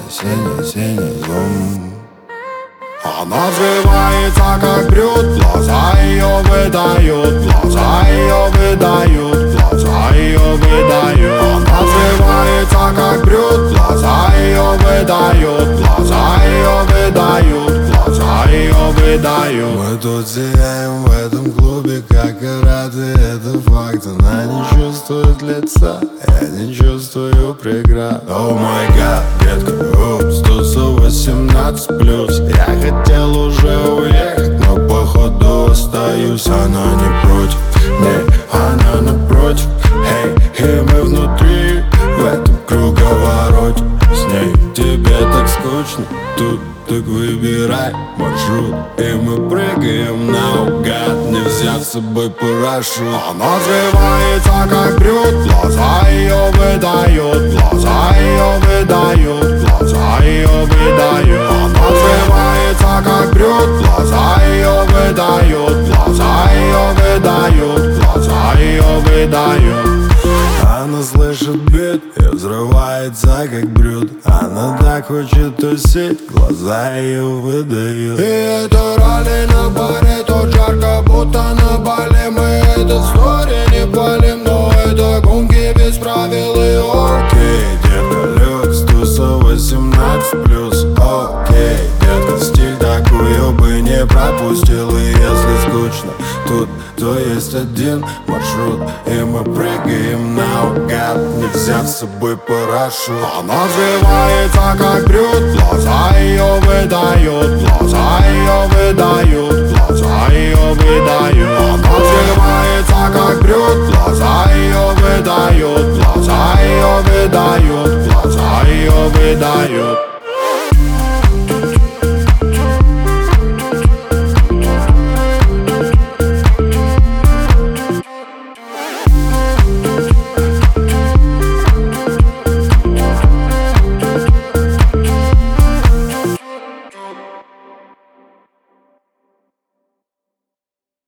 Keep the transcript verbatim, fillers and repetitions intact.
синий-синий зум. Она взрывается, как брют, глаза ее выдают, глаза ее выдают, глаза ее выдают. Она взрывается, как брют, глаза ее выдают, глаза ее выдают, глаза ее выдают. Мы тут сияем в этом клубе, как караты, это факт. Она не чувствует лица, я не чувствую преград. О май гад, детка, упс, тусу восемнадцать плюс. Я хотел уже уехать, но походу остаюсь. Она не против, не, она напротив. Эй, и мы внутри, в этом круговороте. С ней тебе так скучно, тут так выбирай маршрут. И мы прыгаем наугад, не взяв с собой парашют. Она взрывается, как брют, глаза ее выдают, глаза ее выдают, глаза ее выдают. Она взрывается, как брют, глаза ее выдают, глаза ее выдают, глаза ее выдают. Она слышит бит и взрывается, как брют. Она так хочет тусить, глаза ее выдают. И это ралли на баре, тут жарко, будто на Бали. Мы этот стори не палим, но это гонки без правил. И окей, детка, люкс, туса восемнадцать плюс. Окей, детка, стиль такую бы не пропустил. И если скучно тут, то есть один маршрут. И мы прыгаем наугад, не взяв с собой парашют. Она взрывается, как брют, глаза ее выдают, глаза ее выдают, глаза ее выдают. Она взрывается, как брют, глаза ее выдают, глаза ее выдают, глаза ее выдают.